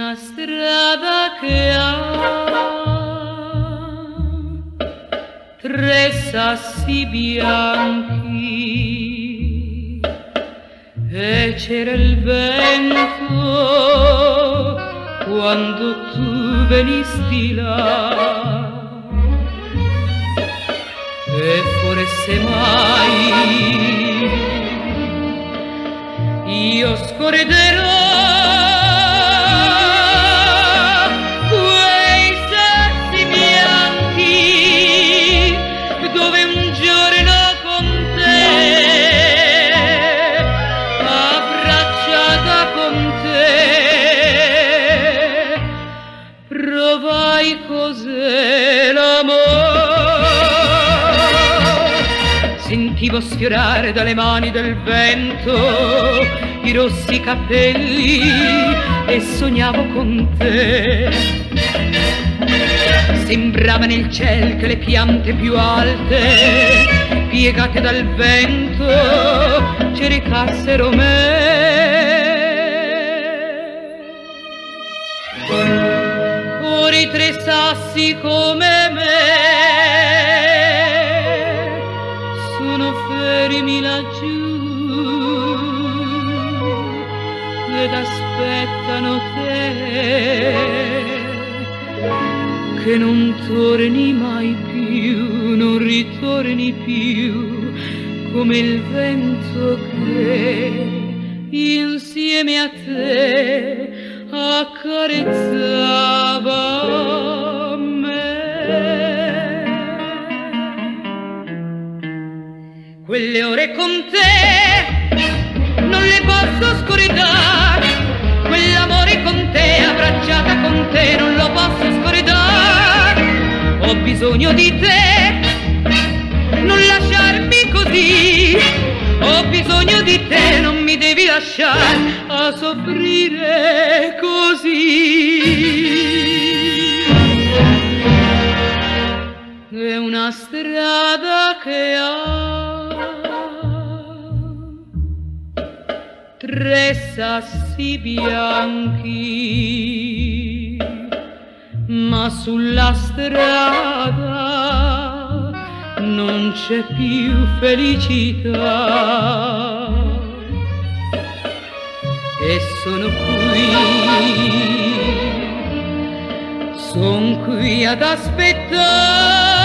una strada che ha tre sassi bianchi e c'era il vento quando tu venisti là e forse mai io scorderò quei sassi bianchi dove un giorno con te, abbracciata con te, provai cos'è l'amore. Sentivo sfiorare dalle mani del vento i rossi capelli e sognavo con te. Sembrava nel ciel che le piante più alte, piegate dal vento, ci recassero me. Ora i tre sassi come me sono fermi laggiù ed aspettano te che non torni mai più, non ritorni più come il vento che insieme a te accarezzava me. Quelle ore con te non le posso scordare, quell'amore con te, abbracciata con te, non lo posso scordare. Ho bisogno di te, non lasciarmi così, ho bisogno di te, non mi devi lasciare a soffrire così. È una strada che ha tre sassi bianchi, ma sulla strada non c'è più felicità. E sono qui ad aspettare